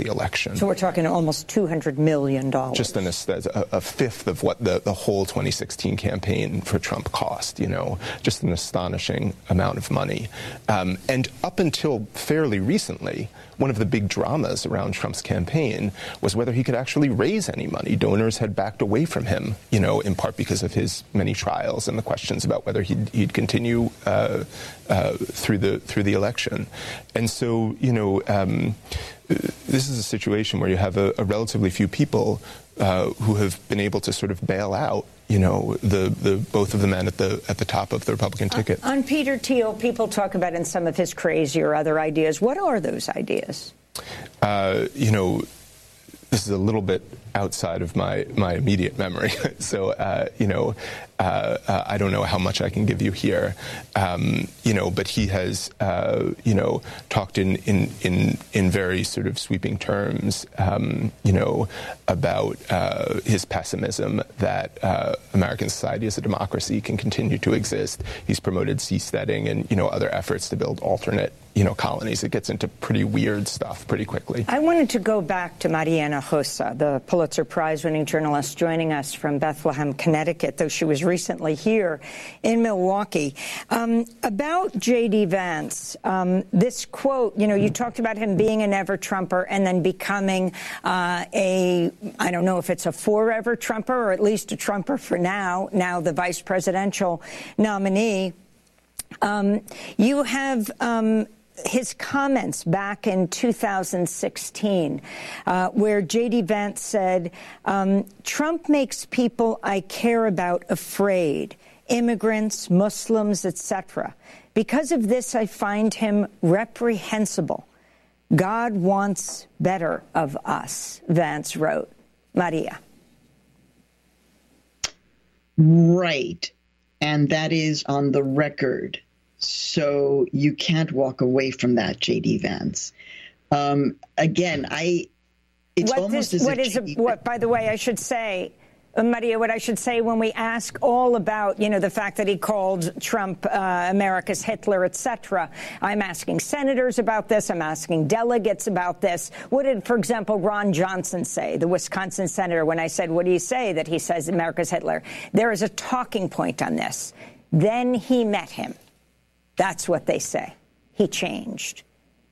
the election. So we're talking almost $200 million. Just a fifth of what the whole 2016 campaign for Trump cost, just an astonishing amount of money. And up until fairly recently, one of the big dramas around Trump's campaign was whether he could actually raise any money. Donors had backed away from him, in part because of his many trials and the questions about whether he'd continue through the election. And so, this is a situation where you have a relatively few people who have been able to sort of bail out, the both of the men at the top of the Republican ticket. On Peter Thiel, people talk about in some of his crazy or other ideas. What are those ideas? This is a little bit outside of my immediate memory, so I don't know how much I can give you here. But he has talked in very sort of sweeping terms, about his pessimism that American society as a democracy can continue to exist. He's promoted seasteading and other efforts to build alternate colonies. It gets into pretty weird stuff pretty quickly. I wanted to go back to Mariana Hinojosa, the Pulitzer Prize-winning journalist joining us from Bethlehem, Connecticut, though she was recently here in Milwaukee. About J.D. Vance, this quote, you talked about him being an ever-Trumper and then becoming I don't know if it's a forever Trumper or at least a Trumper for now the vice presidential nominee. You have his comments back in 2016, where J.D. Vance said, Trump makes people I care about afraid, immigrants, Muslims, etc. Because of this, I find him reprehensible. God wants better of us, Vance wrote. Maria. Right. And that is on the record. So you can't walk away from that, J.D. Vance. Again, it's almost as if... By the way, I should say, Maria, what I should say when we ask all about, the fact that he called Trump America's Hitler, etc. I'm asking senators about this. I'm asking delegates about this. What did, for example, Ron Johnson say, the Wisconsin senator, when I said, what do you say that he says America's Hitler? There is a talking point on this. Then he met him. That's what they say. He changed.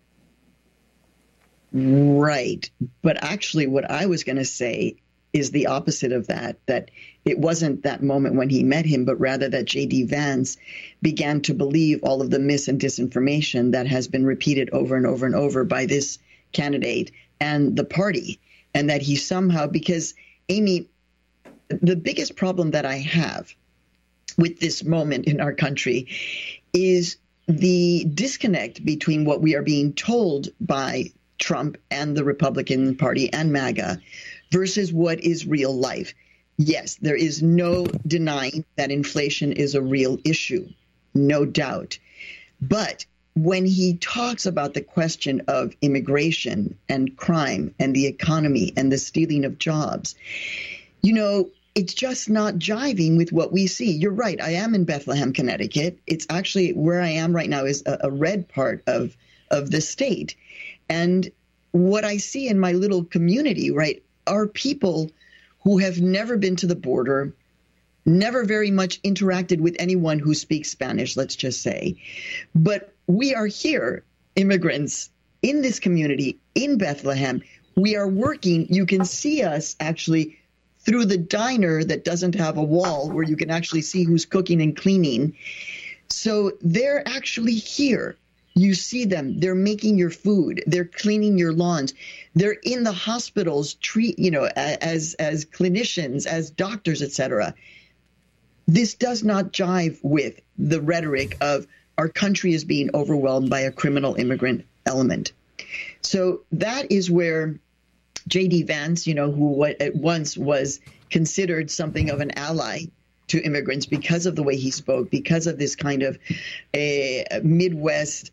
Right. But actually, what I was going to say is the opposite of that it wasn't that moment when he met him, but rather that J.D. Vance began to believe all of the mis and disinformation that has been repeated over and over and over by this candidate and the party. And that he somehow, because, Amy, the biggest problem that I have with this moment in our country is the disconnect between what we are being told by Trump and the Republican Party and MAGA versus what is real life. Yes, there is no denying that inflation is a real issue, no doubt. But when he talks about the question of immigration and crime and the economy and the stealing of jobs, it's just not jiving with what we see. You're right. I am in Bethlehem, Connecticut. It's actually where I am right now is a red part of the state. And what I see in my little community, right, are people who have never been to the border, never very much interacted with anyone who speaks Spanish, let's just say. But we are here, immigrants, in this community, in Bethlehem. We are working. You can see us actually through the diner that doesn't have a wall where you can actually see who's cooking and cleaning. So they're actually here. You see them. They're making your food. They're cleaning your lawns. They're in the hospitals, as clinicians, as doctors, etc. This does not jive with the rhetoric of our country is being overwhelmed by a criminal immigrant element. So that is where J.D. Vance, who at once was considered something of an ally to immigrants because of the way he spoke, because of this kind of a Midwest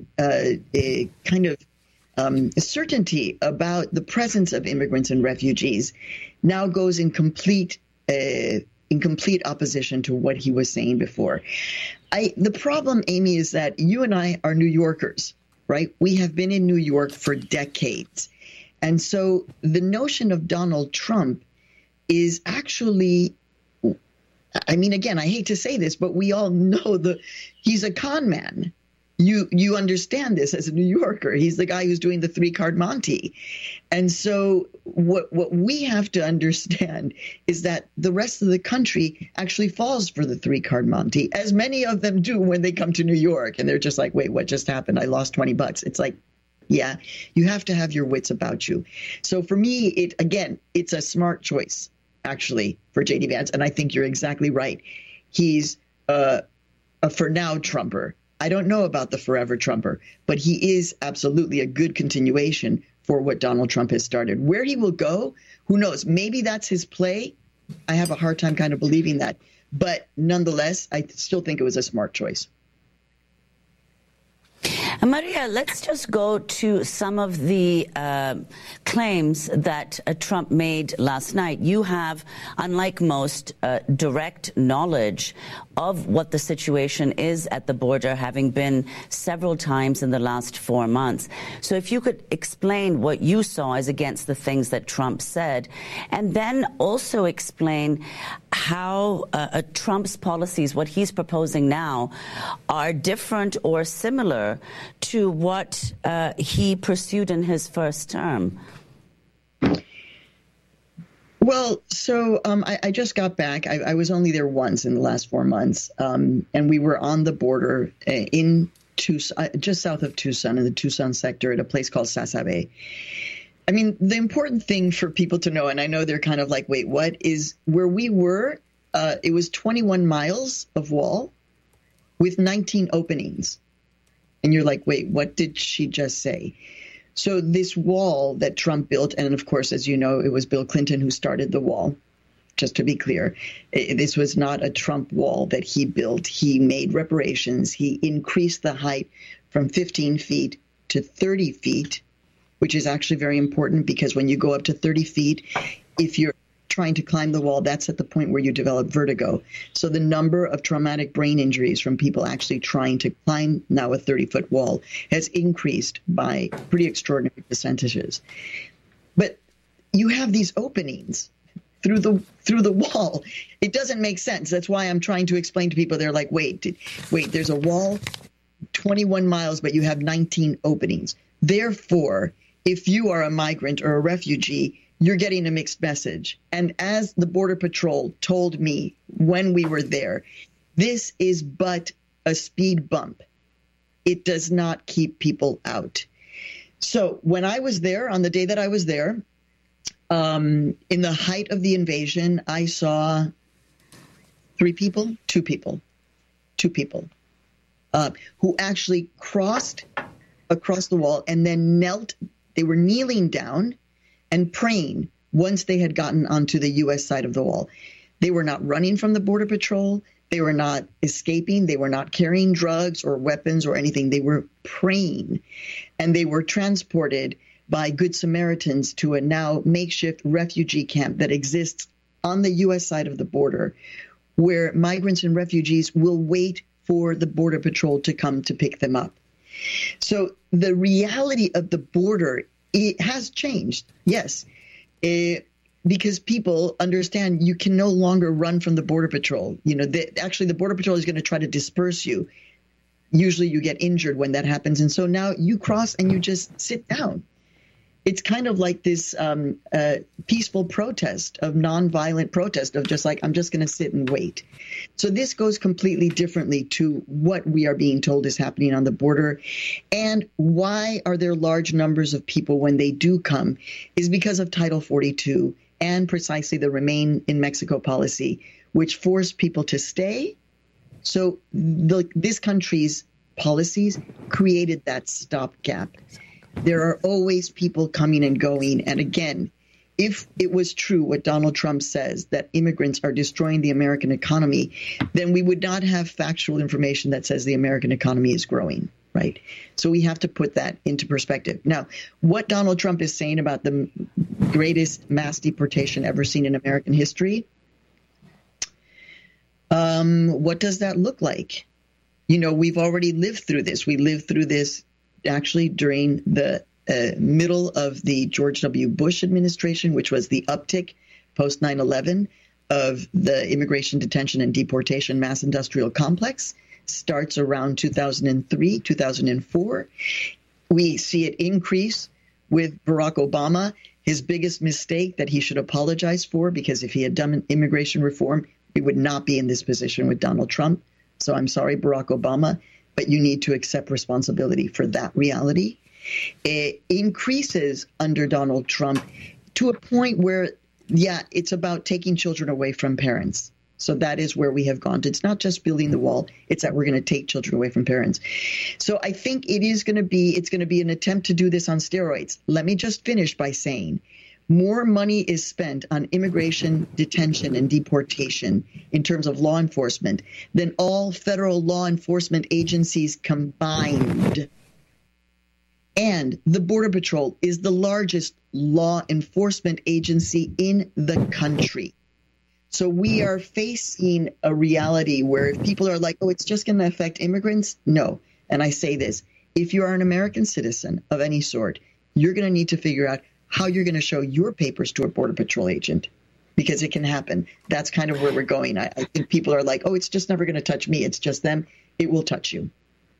certainty about the presence of immigrants and refugees, now goes in complete opposition to what he was saying before. The problem, Amy, is that you and I are New Yorkers, right? We have been in New York for decades. And so the notion of Donald Trump is actually, I mean, again, I hate to say this, but we all know he's a con man. You understand this as a New Yorker. He's the guy who's doing the 3-card Monte. And so what we have to understand is that the rest of the country actually falls for the 3-card Monte, as many of them do when they come to New York. And they're just like, wait, what just happened? I lost $20. It's like, yeah, you have to have your wits about you. So for me, it's a smart choice, actually, for J.D. Vance. And I think you're exactly right. He's a for now Trumper. I don't know about the forever Trumper, but he is absolutely a good continuation for what Donald Trump has started. Where he will go, who knows? Maybe that's his play. I have a hard time kind of believing that. But nonetheless, I still think it was a smart choice. Maria, let's just go to some of the claims that Trump made last night. You have, unlike most, direct knowledge of what the situation is at the border, having been several times in the last 4 months. So if you could explain what you saw as against the things that Trump said, and then also explain how Trump's policies, what he's proposing now, are different or similar to what he pursued in his first term. Well, so I just got back. I was only there once in the last 4 months, and we were on the border in Tucson, just south of Tucson, in the Tucson sector, at a place called Sasabe. I mean, the important thing for people to know, and I know they're kind of like, wait, what, is where we were, it was 21 miles of wall with 19 openings. And you're like, wait, what did she just say? So this wall that Trump built, and of course, as you know, it was Bill Clinton who started the wall, just to be clear. This was not a Trump wall that he built. He made reparations. He increased the height from 15 feet to 30 feet, which is actually very important because when you go up to 30 feet, if you're trying to climb the wall, that's at the point where you develop vertigo. So the number of traumatic brain injuries from people actually trying to climb now a 30-foot wall has increased by pretty extraordinary percentages. But you have these openings through the wall. It doesn't make sense. That's why I'm trying to explain to people. They're like, wait, there's a wall 21 miles, but you have 19 openings. Therefore, if you are a migrant or a refugee, you're getting a mixed message. And as the Border Patrol told me when we were there, this is but a speed bump. It does not keep people out. So when I was there, on the day that I was there, in the height of the invasion, I saw two people, who actually crossed across the wall and then knelt. They were kneeling down and praying once they had gotten onto the U.S. side of the wall. They were not running from the Border Patrol. They were not escaping. They were not carrying drugs or weapons or anything. They were praying. And they were transported by Good Samaritans to a now makeshift refugee camp that exists on the U.S. side of the border, where migrants and refugees will wait for the Border Patrol to come to pick them up. So the reality of the border, it has changed, yes, because people understand you can no longer run from the Border Patrol. You know, actually, the Border Patrol is going to try to disperse you. Usually you get injured when that happens. And so now you cross and you just sit down. It's kind of like this peaceful protest of nonviolent protest of just like, I'm just going to sit and wait. So this goes completely differently to what we are being told is happening on the border. And why are there large numbers of people when they do come is because of Title 42 and precisely the Remain in Mexico policy, which forced people to stay. So this country's policies created that stopgap. There are always people coming and going. And again, if it was true what Donald Trump says, that immigrants are destroying the American economy, then we would not have factual information that says the American economy is growing, right? So we have to put that into perspective. Now, what Donald Trump is saying about the greatest mass deportation ever seen in American history, what does that look like? You know, we've already lived through this. We lived through this actually during the middle of the George W. Bush administration, which was the uptick post 9/11 of the immigration detention and deportation mass industrial complex, starts around 2003, 2004. We see it increase with Barack Obama. His biggest mistake that he should apologize for, because if he had done immigration reform, we would not be in this position with Donald Trump. So I'm sorry, Barack Obama, but you need to accept responsibility for that reality. It increases under Donald Trump to a point where, yeah, it's about taking children away from parents. So that is where we have gone. It's not just building the wall. It's that we're going to take children away from parents. So I think it's going to be an attempt to do this on steroids. Let me just finish by saying more money is spent on immigration, detention, and deportation in terms of law enforcement than all federal law enforcement agencies combined. And the Border Patrol is the largest law enforcement agency in the country. So we are facing a reality where if people are like, oh, it's just going to affect immigrants. No. And I say this, if you are an American citizen of any sort, you're going to need to figure out how you're going to show your papers to a Border Patrol agent, because it can happen. That's kind of where we're going. I think people are like, oh, it's just never going to touch me. It's just them. It will touch you.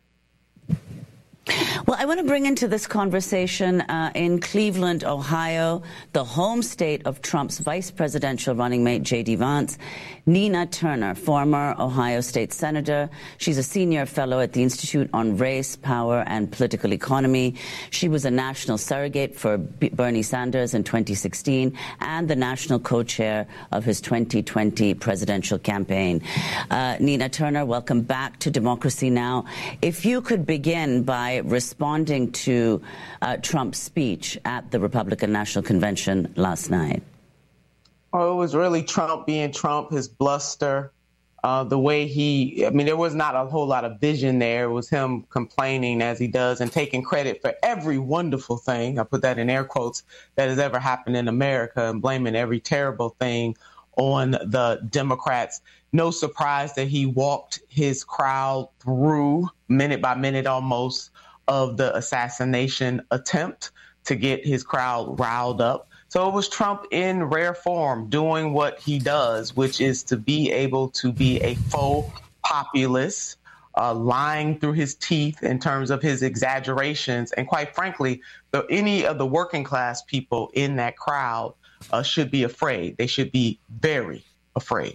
Well, I want to bring into this conversation in Cleveland, Ohio, the home state of Trump's vice presidential running mate, J.D. Vance, Nina Turner, former Ohio State Senator. She's a senior fellow at the Institute on Race, Power, and Political Economy. She was a national surrogate for Bernie Sanders in 2016 and the national co-chair of his 2020 presidential campaign. Nina Turner, welcome back to Democracy Now! If you could begin by responding to Trump's speech at the Republican National Convention last night. Oh, it was really Trump being Trump, his bluster, the way there was not a whole lot of vision there. It was him complaining as he does and taking credit for every wonderful thing, I put that in air quotes, that has ever happened in America, and blaming every terrible thing on the Democrats. No surprise that he walked his crowd through, minute by minute almost, of the assassination attempt to get his crowd riled up. So it was Trump in rare form doing what he does, which is to be able to be a faux populist, lying through his teeth in terms of his exaggerations. And quite frankly, any of the working class people in that crowd should be afraid. They should be very afraid.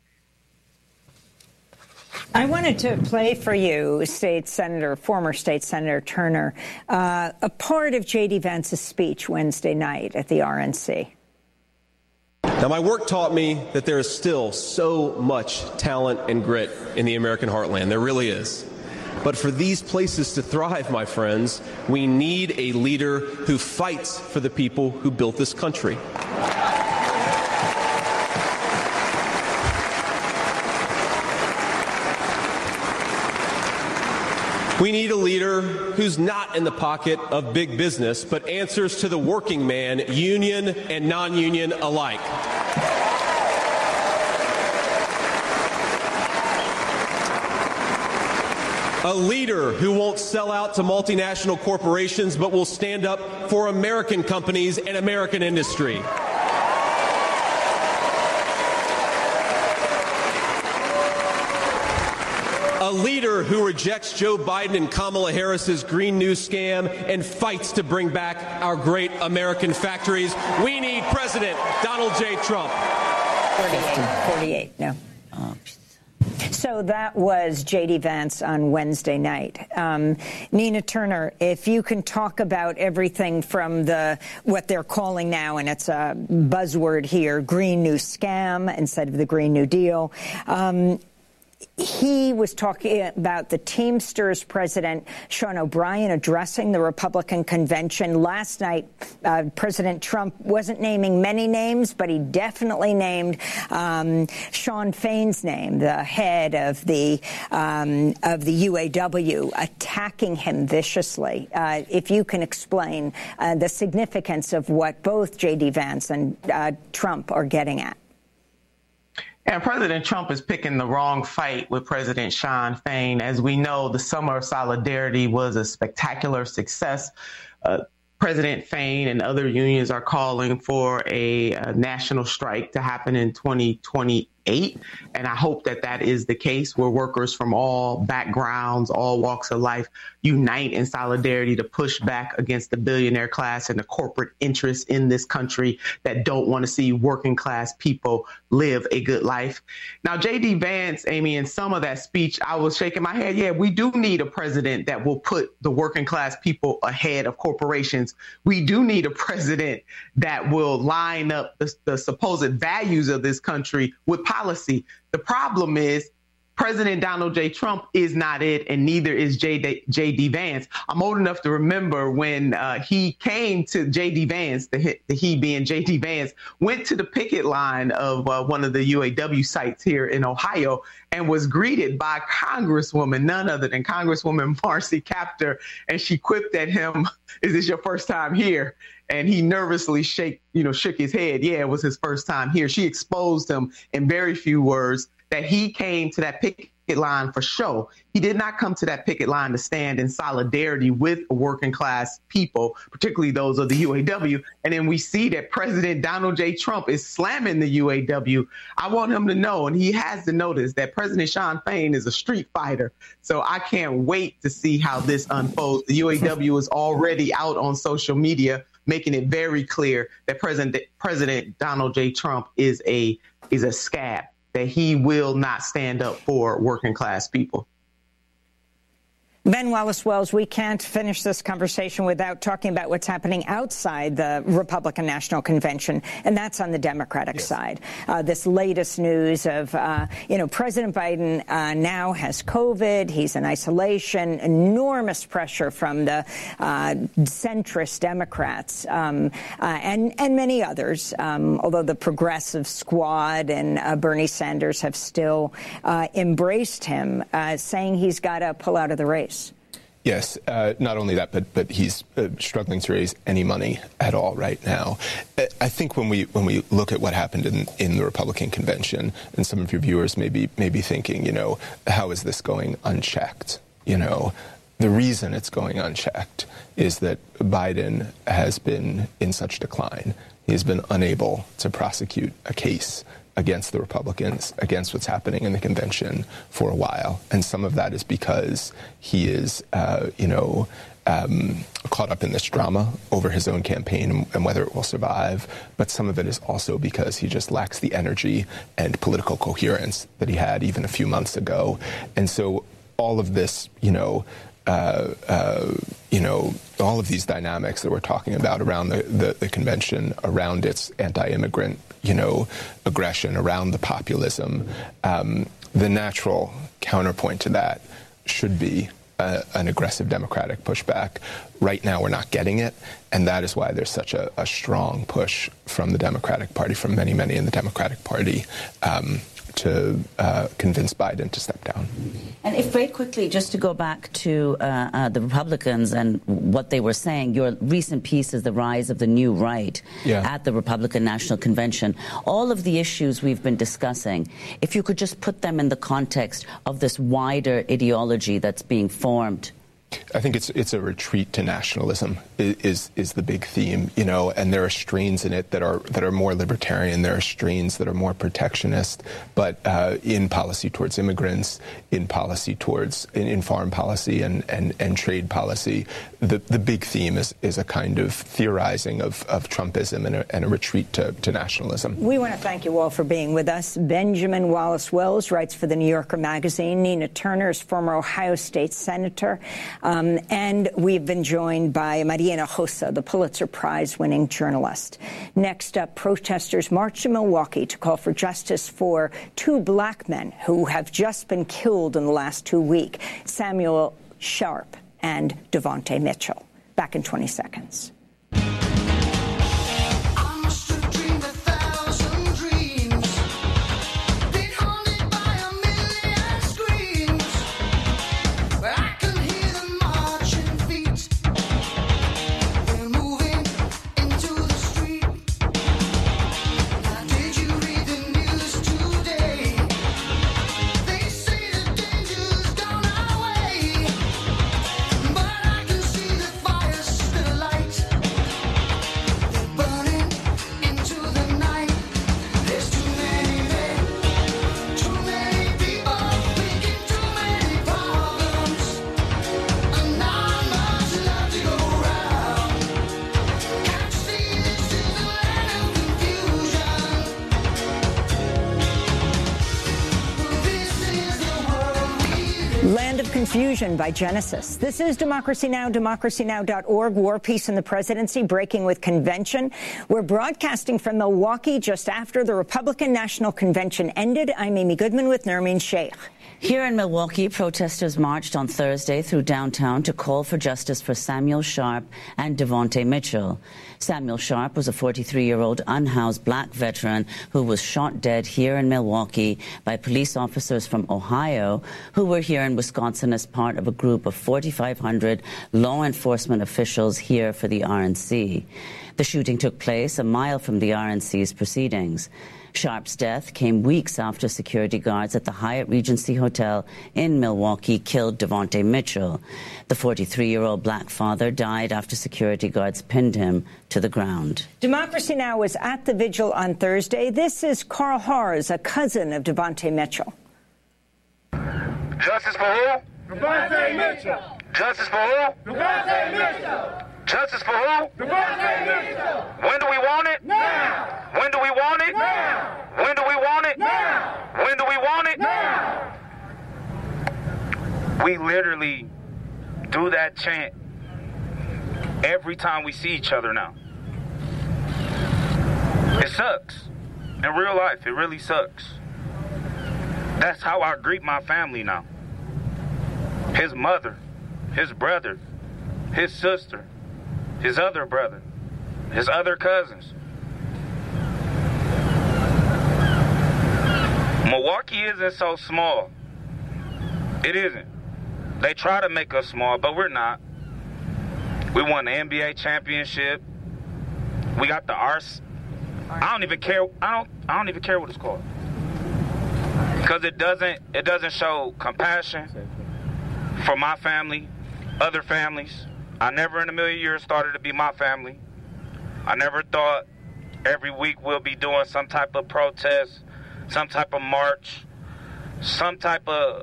I wanted to play for you, former State Senator Turner, a part of J.D. Vance's speech Wednesday night at the RNC. Now, my work taught me that there is still so much talent and grit in the American heartland. There really is. But for these places to thrive, my friends, we need a leader who fights for the people who built this country. We need a leader who's not in the pocket of big business, but answers to the working man, union and non-union alike. A leader who won't sell out to multinational corporations, but will stand up for American companies and American industry. A leader who rejects Joe Biden and Kamala Harris's Green New scam and fights to bring back our great American factories. We need President Donald J. Trump. 48, no. So that was J.D. Vance on Wednesday night. Nina Turner, if you can talk about everything from what they're calling now, and it's a buzzword here, Green New scam instead of the Green New Deal. He was talking about the Teamsters president, Sean O'Brien, addressing the Republican convention. Last night, President Trump wasn't naming many names, but he definitely named Sean Fain's name, the head of the UAW, attacking him viciously. If you can explain the significance of what both J.D. Vance and Trump are getting at. And President Trump is picking the wrong fight with President Sean Fain. As we know, the Summer of Solidarity was a spectacular success. President Fain and other unions are calling for a national strike to happen in 2028. And I hope that that is the case, where workers from all backgrounds, all walks of life unite in solidarity to push back against the billionaire class and the corporate interests in this country that don't want to see working class people live a good life. Now, J.D. Vance, Amy, in some of that speech, I was shaking my head. Yeah, we do need a president that will put the working class people ahead of corporations. We do need a president that will line up the supposed values of this country with policy. The problem is President Donald J. Trump is not it, and neither is J.D. Vance. I'm old enough to remember when he came to J.D. Vance, the he being J.D. Vance, went to the picket line of one of the UAW sites here in Ohio and was greeted by Congresswoman, none other than Congresswoman Marcy Kaptur, and she quipped at him, "Is this your first time here?" And he nervously shook his head. Yeah, it was his first time here. She exposed him in very few words that he came to that picket line for show. He did not come to that picket line to stand in solidarity with working class people, particularly those of the UAW. And then we see that President Donald J. Trump is slamming the UAW. I want him to know, and he has to notice, that President Shawn Fain is a street fighter. So I can't wait to see how this unfolds. The UAW is already out on social media making it very clear that President Donald J. Trump is a scab, that he will not stand up for working class people. Ben Wallace-Wells, we can't finish this conversation without talking about what's happening outside the Republican National Convention, and that's on the Democratic side. This latest news of, President Biden now has COVID. He's in isolation. Enormous pressure from the centrist Democrats and many others, although the Progressive Squad and Bernie Sanders have still embraced him, saying he's got to pull out of the race. Yes, not only that, but he's struggling to raise any money at all right now. I think when we look at what happened in the Republican convention, and some of your viewers may be thinking, how is this going unchecked? The reason it's going unchecked is that Biden has been in such decline. He has been unable to prosecute a case against the Republicans, against what's happening in the convention for a while. And some of that is because he is, caught up in this drama over his own campaign and whether it will survive. But some of it is also because he just lacks the energy and political coherence that he had even a few months ago. And so all of this, all of these dynamics that we're talking about around the convention, around its anti-immigrant, aggression, around the populism, the natural counterpoint to that should be an aggressive Democratic pushback. Right now, we're not getting it, and that is why there's such a strong push from the Democratic Party, from many in the Democratic Party, to convince Biden to step down. And if very quickly, just to go back to the Republicans and what they were saying, your recent piece is the rise of the new right at the Republican National Convention. All of the issues we've been discussing, if you could just put them in the context of this wider ideology that's being formed. I think it's a retreat to nationalism is the big theme, and there are strains in it that are more libertarian. There are strains that are more protectionist, but in policy towards immigrants, in policy towards in foreign policy and trade policy, the big theme is a kind of theorizing of Trumpism and a retreat to nationalism. We want to thank you all for being with us. Benjamin Wallace-Wells writes for the New Yorker magazine. Nina Turner is former Ohio State Senator. And we've been joined by Maria Hinojosa, the Pulitzer Prize-winning journalist. Next up, protesters marched in Milwaukee to call for justice for two black men who have just been killed in the last 2 weeks, Samuel Sharp and Devontae Mitchell. Back in 20 seconds. But I can see the fire still alight. Confusion by Genesis. This is Democracy Now!, democracynow.org. War, Peace, and the Presidency, breaking with convention. We're broadcasting from Milwaukee just after the Republican National Convention ended. I'm Amy Goodman with Nermeen Sheikh. Here in Milwaukee, protesters marched on Thursday through downtown to call for justice for Samuel Sharp and Devontae Mitchell. Samuel Sharp was a 43-year-old unhoused black veteran who was shot dead here in Milwaukee by police officers from Ohio who were here in Wisconsin as part of a group of 4,500 law enforcement officials here for the RNC. The shooting took place a mile from the RNC's proceedings. Sharp's death came weeks after security guards at the Hyatt Regency Hotel in Milwaukee killed Devontae Mitchell. The 43-year-old black father died after security guards pinned him to the ground. Democracy Now! Was at the vigil on Thursday. This is Carl Hars, a cousin of Devontae Mitchell. Justice for who? Devontae Mitchell. Justice for who? Devontae Mitchell. Justice for who? Devontae Mitchell. When do we want it? Now. When do we want it? Now. When do we want it? Now. When do we want it? Now. We literally do that chant every time we see each other now. It sucks. In real life, it really sucks. That's how I greet my family now. His mother, his brother, his sister, his other brother, his other cousins. Milwaukee isn't so small. It isn't. They try to make us small, but we're not. We won the NBA championship. We got the arse. I don't even care. I don't even care what it's called. Because it doesn't show compassion for my family, other families. I never in a million years thought it to be my family. I never thought every week we'll be doing some type of protest, some type of march, some type of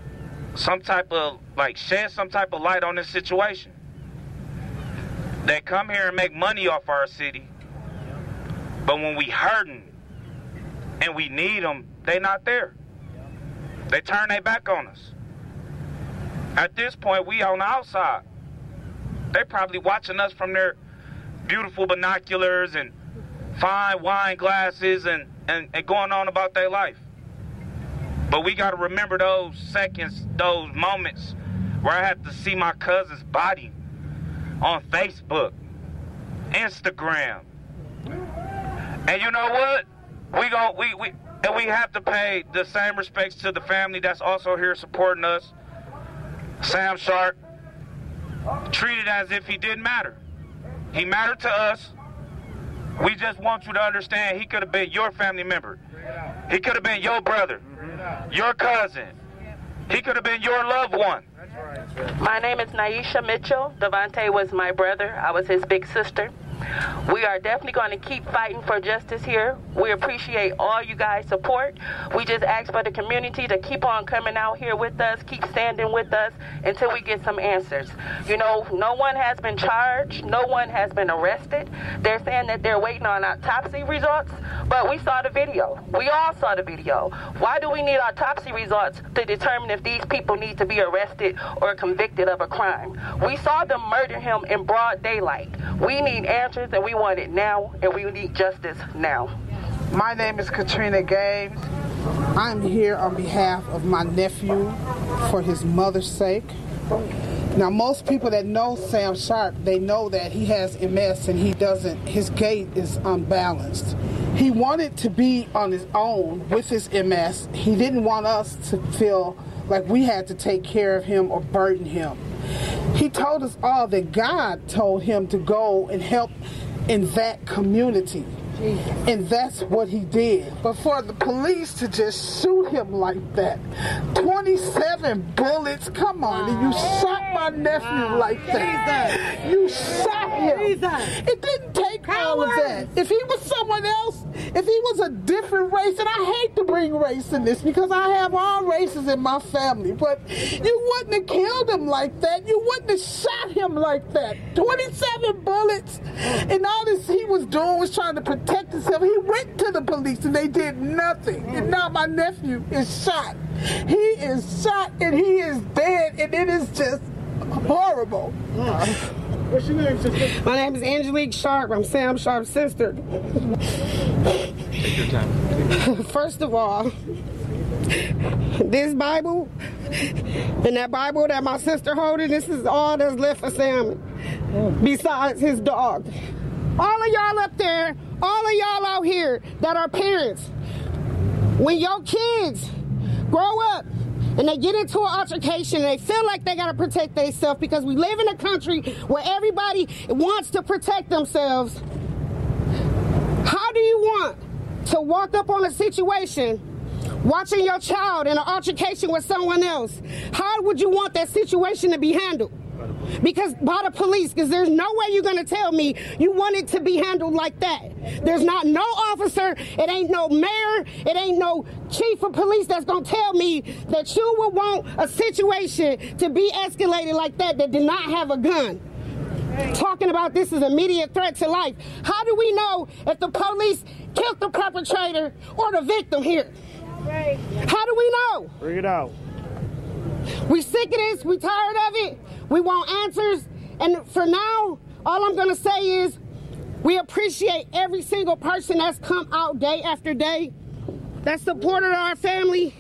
like shed some type of light on this situation. They come here and make money off our city, but when we hurting and we need them, they not there. They turn their back on us. At this point, we on the outside. They probably watching us from their beautiful binoculars and fine wine glasses and going on about their life. But we got to remember those seconds, those moments where I had to see my cousin's body on Facebook, Instagram. And you know what? We have to pay the same respects to the family that's also here supporting us. Sam Sharp, treated as if he didn't matter. He mattered to us. We just want you to understand he could have been your family member. He could have been your brother, your cousin. He could have been your loved one. My name is Naisha Mitchell. Devontae was my brother. I was his big sister. We are definitely going to keep fighting for justice here. We appreciate all you guys' support. We just ask for the community to keep on coming out here with us, keep standing with us until we get some answers. You know, no one has been charged. No one has been arrested. They're saying that they're waiting on autopsy results, but we saw the video. We all saw the video. Why do we need autopsy results to determine if these people need to be arrested or convicted of a crime? We saw them murder him in broad daylight. We need answers, and we want it now, and we need justice now. My name is Katrina Games. I'm here on behalf of my nephew for his mother's sake. Now, most people that know Sam Sharp, they know that he has MS and his gait is unbalanced. He wanted to be on his own with his MS. He didn't want us to feel like we had to take care of him or burden him. He told us all that God told him to go and help in that community. And that's what he did. But for the police to just shoot him like that, 27 bullets, come on, and you shot my nephew like that. You shot him. It didn't take all of that. If he was someone else, if he was a different race, and I hate to bring bring race in this because I have all races in my family, but you wouldn't have killed him like that. You wouldn't have shot him like that. 27 bullets, and all this he was doing was trying to protect himself. He went to the police and they did nothing. And now my nephew is shot. He is shot and he is dead, and it is just horrible. What's your name, sister? My name is Angelique Sharp. I'm Sam Sharp's sister. Take your time. First of all, this Bible and that Bible that my sister holding, this is all that's left for Sam besides his dog. All of y'all up there, all of y'all out here that are parents, when your kids grow up and they get into an altercation and they feel like they got to protect themselves because we live in a country where everybody wants to protect themselves, how do you want to walk up on a situation watching your child in an altercation with someone else? How would you want that situation to be handled? Because by the police, because there's no way you're going to tell me you want it to be handled like that. There's not no officer, it ain't no mayor, it ain't no chief of police that's going to tell me that you would want a situation to be escalated like that did not have a gun. Talking about this is immediate threat to life. How do we know if the police killed the perpetrator or the victim here? How do we know? Bring it out. We sick of this, we tired of it, we want answers, and for now, all I'm gonna say is we appreciate every single person that's come out day after day, that supported our family.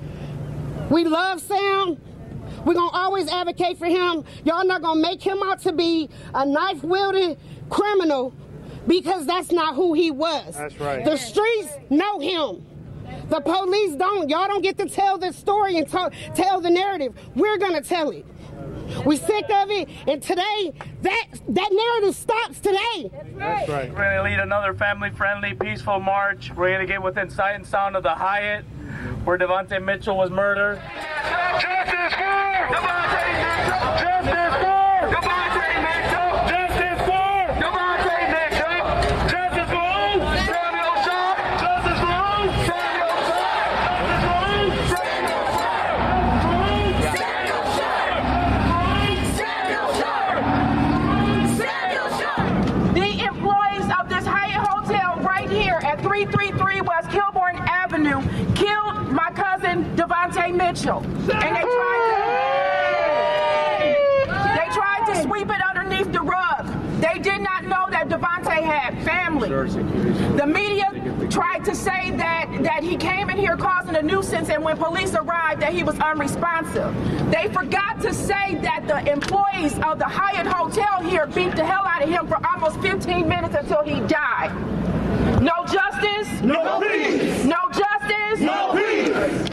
We love Sam. We're gonna always advocate for him. Y'all not gonna make him out to be a knife-wielding criminal because that's not who he was. That's right. The streets know him. The police don't. Y'all don't get to tell the story and tell the narrative. We're going to tell it. We sick of it, and today, that narrative stops today. That's right. We're going to lead another family-friendly, peaceful march. We're going to get within sight and sound of the Hyatt, where Devontae Mitchell was murdered. Justice for Devontae Mitchell! Justice for Devontae Mitchell! Justice for Devontae Mitchell! Justice for Samuel Sharp! Justice for Samuel Sharp! Samuel Sharp! The employees of this Hyatt Hotel right here at 333 West Kilbourne Avenue killed my cousin Devontae Mitchell. And they tried to sweep it underneath the rug. They did not know that Devontae had family. The media tried to say that he came in here causing a nuisance, and when police arrived that he was unresponsive. They forgot to say that the employees of the Hyatt Hotel here beat the hell out of him for almost 15 minutes until he died. No justice. No peace. No justice. No peace.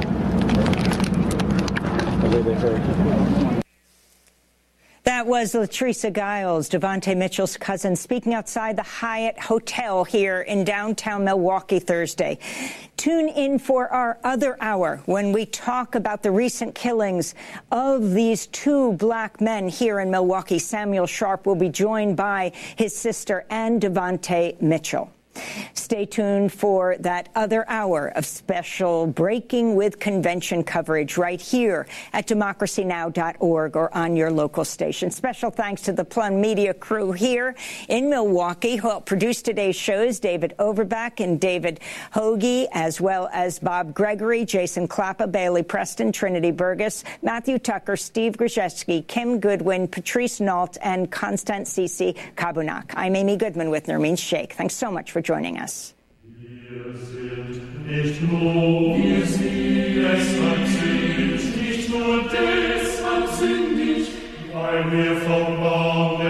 That was Latresa Giles, Devontae Mitchell's cousin, speaking outside the Hyatt Hotel here in downtown Milwaukee Thursday. Tune in for our other hour when we talk about the recent killings of these two black men here in Milwaukee. Samuel Sharp will be joined by his sister and Devontae Mitchell. Stay tuned for that other hour of special Breaking with Convention coverage right here at democracynow.org or on your local station. Special thanks to the Plum Media crew here in Milwaukee who helped produce today's shows, David Overbeck and David Hoagie, as well as Bob Gregory, Jason Klappa, Bailey Preston, Trinity Burgess, Matthew Tucker, Steve Grzeski, Kim Goodwin, Patrice Nault, and Constant Sisi Kabunak. I'm Amy Goodman with Nermeen Sheikh. Thanks so much for joining us. Wir sind nicht nur deshalb sind nicht, weil wir vom Baum